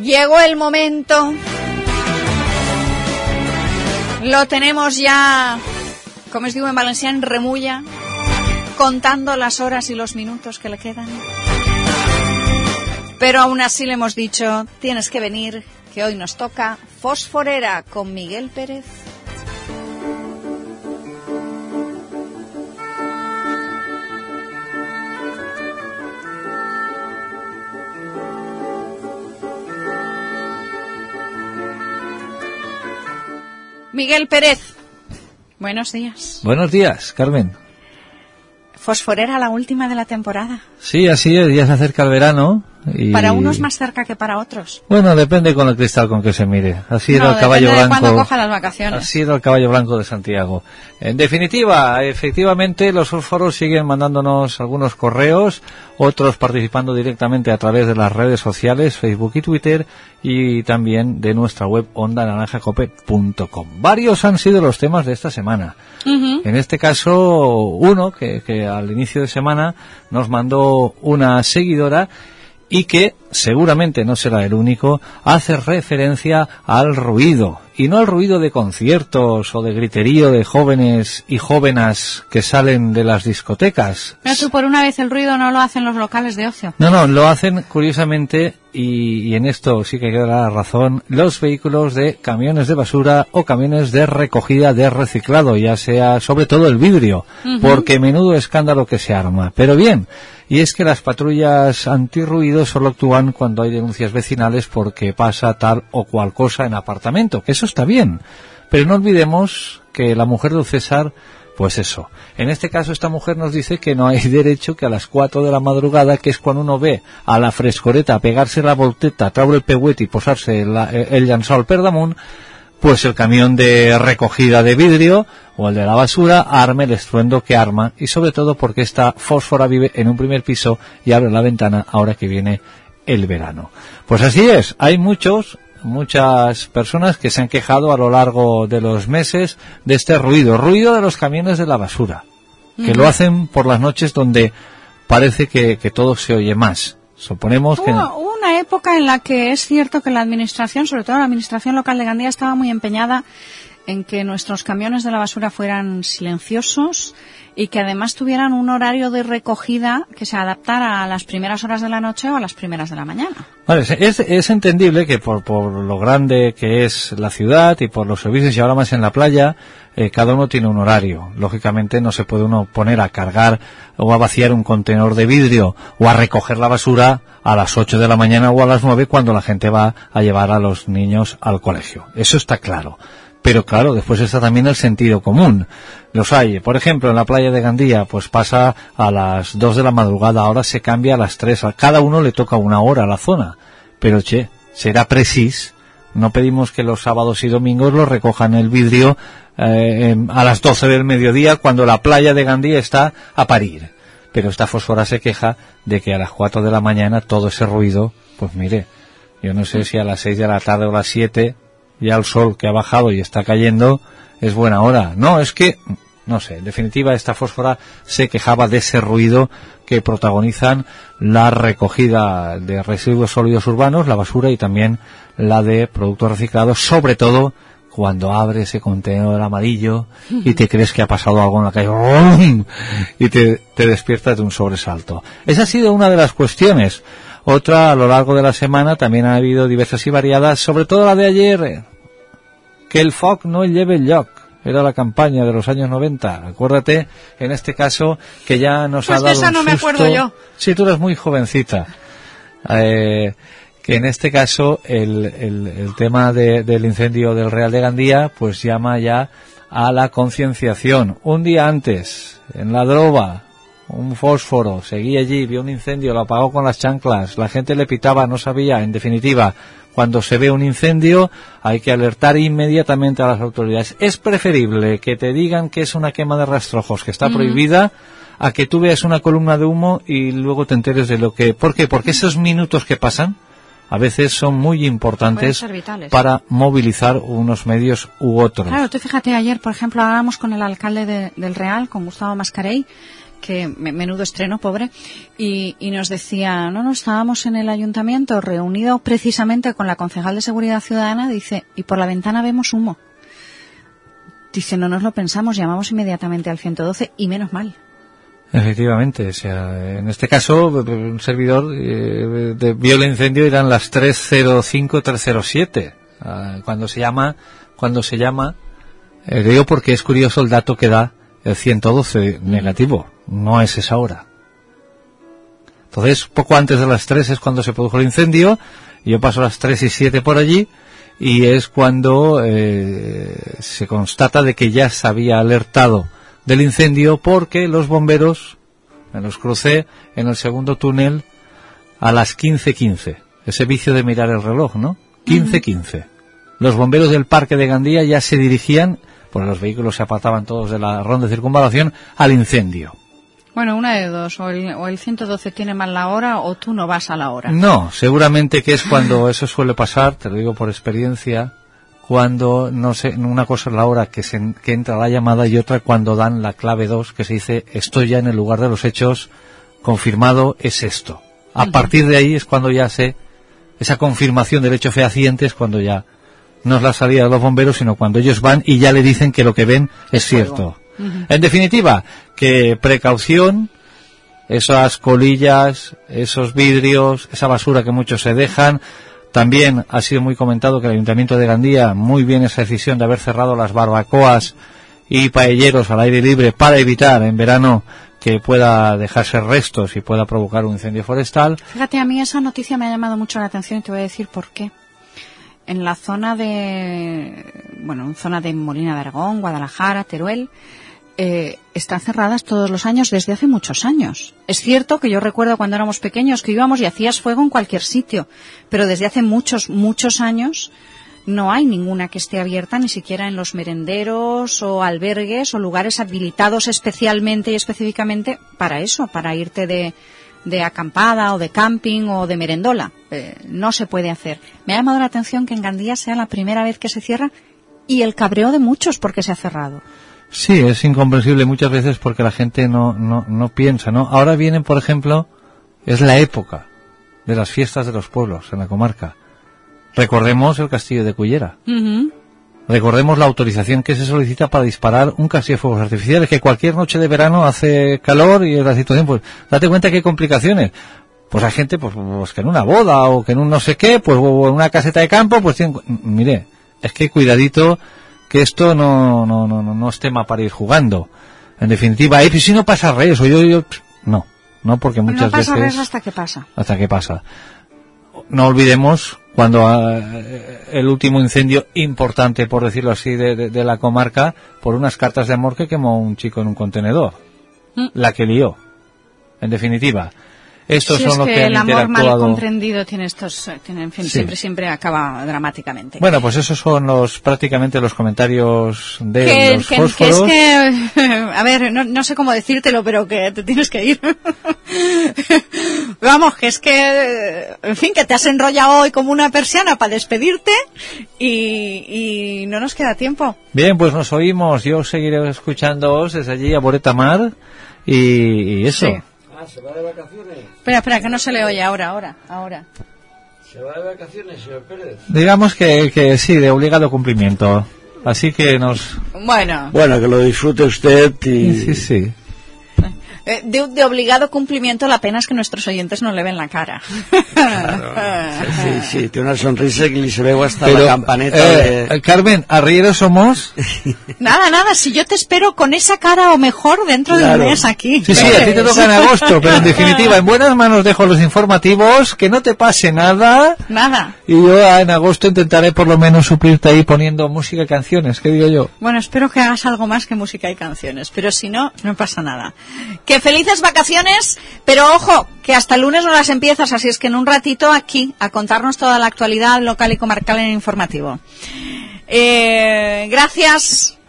Llegó el momento. Lo tenemos ya, como os digo en valencià, en remulla, contando las horas y los minutos que le quedan. Pero aún así le hemos dicho, tienes que venir, que hoy nos toca Fosforera con Miguel Pérez. Miguel Pérez, buenos días. Buenos días, Carmen. Fosforera, la última de la temporada. Sí, así es, ya se acerca el verano. Y... Para unos más cerca que para otros. Bueno, depende con el cristal con que se mire. Así era el caballo blanco. Depende de cuándo coja las vacaciones. Así era el caballo blanco de Santiago. En definitiva, efectivamente, los fósforos siguen mandándonos algunos correos, otros participando directamente a través de las redes sociales, Facebook y Twitter, y también de nuestra web ondanaranjacope.com. Varios han sido los temas de esta semana. En este caso, uno que al inicio de semana nos mandó una seguidora y que seguramente no será el único, hace referencia al ruido, y no al ruido de conciertos o de griterío de jóvenes y jóvenes que salen de las discotecas. Pero tú, por una vez, el ruido no lo hacen los locales de ocio. No, lo hacen curiosamente, y en esto sí que hay que dar la razón, los vehículos de camiones de basura o camiones de recogida de reciclado, ya sea sobre todo el vidrio, porque menudo escándalo que se arma. Pero bien, y es que las patrullas antirruido solo actúan cuando hay denuncias vecinales porque pasa tal o cual cosa en apartamento, que eso está bien, pero no olvidemos que la mujer del César, pues eso, en este caso esta mujer nos dice que no hay derecho que a las 4 de la madrugada, que es cuando uno ve a la frescoreta pegarse la volteta, traure el pehuete y posarse el llançó al perdamunt, pues el camión de recogida de vidrio o el de la basura arme el estruendo que arma, y sobre todo porque esta fósfora vive en un primer piso y abre la ventana ahora que viene el verano. Pues así es, hay muchas personas que se han quejado a lo largo de los meses de este ruido de los camiones de la basura, que lo hacen por las noches donde parece que todo se oye más. Suponemos que... Hubo una época en la que es cierto que la administración, sobre todo la administración local de Gandía, estaba muy empeñada en que nuestros camiones de la basura fueran silenciosos y que además tuvieran un horario de recogida que se adaptara a las primeras horas de la noche o a las primeras de la mañana. Vale, es entendible que por lo grande que es la ciudad y por los servicios, y ahora más en la playa, cada uno tiene un horario. Lógicamente no se puede uno poner a cargar o a vaciar un contenedor de vidrio o a recoger la basura a las 8 de la mañana o a las 9 cuando la gente va a llevar a los niños al colegio. Eso está claro. Pero claro, después está también el sentido común. Los hay. Por ejemplo, en la playa de Gandía, pues pasa a las 2 de la madrugada, ahora se cambia a las 3. A cada uno le toca una hora a la zona. Pero será preciso. No pedimos que los sábados y domingos lo recojan el vidrio a las 12 del mediodía cuando la playa de Gandía está a parir. Pero esta fósfora se queja de que a las 4 de la mañana todo ese ruido, pues mire, yo no sé si a las 6 de la tarde o las 7... ya el sol que ha bajado y está cayendo es buena hora. No, es que, no sé, en definitiva esta fósfora se quejaba de ese ruido que protagonizan la recogida de residuos sólidos urbanos, la basura y también la de productos reciclados, sobre todo cuando abre ese contenedor amarillo y te crees que ha pasado algo en la calle ¡rum! Y te despiertas de un sobresalto. Esa ha sido una de las cuestiones. Otra, a lo largo de la semana, también ha habido diversas y variadas, sobre todo la de ayer, que el foc no lleve el lloc. Era la campaña de los años 90. Acuérdate, en este caso, que ya nos ha dado un susto. Pues de esa no me acuerdo yo. Sí, tú eres muy jovencita. Que en este caso, el tema del incendio del Real de Gandía, pues llama ya a la concienciación. Un día antes, en la Droba, un fósforo, seguía allí, vio un incendio, lo apagó con las chanclas, la gente le pitaba, no sabía. En definitiva, cuando se ve un incendio hay que alertar inmediatamente a las autoridades. Es preferible que te digan que es una quema de rastrojos que está prohibida a que tú veas una columna de humo y luego te enteres de lo que... ¿Por qué? Porque esos minutos que pasan a veces son muy importantes para movilizar unos medios u otros. Claro, tú fíjate, ayer, por ejemplo, hablábamos con el alcalde del Real, con Gustavo Mascarell, que menudo estreno, pobre, y nos decía, no, estábamos en el ayuntamiento reunido precisamente con la concejal de Seguridad Ciudadana, dice, y por la ventana vemos humo. Dice, no nos lo pensamos, llamamos inmediatamente al 112 y menos mal. Efectivamente, o sea, en este caso, un servidor vio el incendio, eran las 3:05, 3:07. Cuando se llama, digo porque es curioso el dato que da el 112 negativo, no es esa hora. Entonces, poco antes de las 3 es cuando se produjo el incendio, y yo paso a las 3:07 por allí, y es cuando se constata de que ya se había alertado del incendio, porque los bomberos, me los crucé en el segundo túnel a las 15:15. Ese vicio de mirar el reloj, ¿no? 15:15. Los bomberos del Parque de Gandía ya se dirigían, porque los vehículos se apartaban todos de la ronda de circunvalación, al incendio. Bueno, una de dos, o el 112 tiene mal la hora o tú no vas a la hora. No, seguramente que es cuando eso suele pasar, te lo digo por experiencia, cuando, no sé, una cosa es la hora que entra la llamada y otra cuando dan la clave 2, que se dice, estoy ya en el lugar de los hechos, confirmado, es esto. A partir de ahí es cuando ya esa confirmación del hecho fehaciente es cuando ya no es la salida de los bomberos, sino cuando ellos van y ya le dicen que lo que ven es cierto. En definitiva, que precaución, esas colillas, esos vidrios, esa basura que muchos se dejan. También ha sido muy comentado que el Ayuntamiento de Gandía, muy bien esa decisión de haber cerrado las barbacoas y paelleros al aire libre para evitar en verano que pueda dejarse restos y pueda provocar un incendio forestal. Fíjate, a mí esa noticia me ha llamado mucho la atención y te voy a decir por qué. En la zona de Molina de Aragón, Guadalajara, Teruel, están cerradas todos los años desde hace muchos años. Es cierto que yo recuerdo cuando éramos pequeños que íbamos y hacías fuego en cualquier sitio, pero desde hace muchos años no hay ninguna que esté abierta, ni siquiera en los merenderos o albergues o lugares habilitados especialmente y específicamente para eso, para irte de acampada o de camping o de merendola. No se puede hacer. Me ha llamado la atención que en Gandía sea la primera vez que se cierra y el cabreo de muchos porque se ha cerrado. Sí, es incomprensible muchas veces porque la gente no piensa, ¿no? Ahora vienen, por ejemplo, es la época de las fiestas de los pueblos en la comarca. Recordemos el castillo de Cullera. Recordemos la autorización que se solicita para disparar un castillo de fuegos artificiales, que cualquier noche de verano hace calor y la situación, pues, date cuenta que hay complicaciones. Pues hay gente, pues que en una boda o que en un no sé qué, pues o en una caseta de campo, pues mire, es que cuidadito que esto no es tema para ir jugando. En definitiva, pues si no pasa res, o yo, no, porque muchas veces... No pasa res hasta que pasa. Hasta que pasa. No olvidemos cuando el último incendio importante, por decirlo así, de la comarca, por unas cartas de amor que quemó un chico en un contenedor. La que lió. En definitiva, estos son los que han interactuado. El amor mal comprendido tiene en fin, sí. siempre acaba dramáticamente. Bueno, pues esos son prácticamente los comentarios de los fósforos. A ver, no sé cómo decírtelo, pero que te tienes que ir. Vamos, que es que, en fin, que te has enrollado hoy como una persiana para despedirte y no nos queda tiempo. Bien, pues nos oímos. Yo seguiré escuchándoos desde allí a Boreta Mar y eso. Sí. ¿Se va de vacaciones? Espera, que no se le oye ahora. ¿Se va de vacaciones, señor Pérez? Digamos que sí, de obligado cumplimiento. Así que Bueno, que lo disfrute usted y... Sí. De obligado cumplimiento, la pena es que nuestros oyentes no le ven la cara. Claro. Sí, tiene una sonrisa que ni se ve hasta la campaneta Carmen, arrieros somos. Nada, si yo te espero con esa cara o mejor dentro de un mes aquí. Sí, a ti te toca en agosto, pero en definitiva, en buenas manos dejo los informativos, que no te pase nada. Y yo en agosto intentaré por lo menos suplirte ahí poniendo música y canciones, ¿qué digo yo? Bueno, espero que hagas algo más que música y canciones, pero si no pasa nada. Que felices vacaciones, pero ojo, que hasta el lunes no las empiezas, así es que en un ratito aquí, a contarnos toda la actualidad local y comarcal en el informativo. Gracias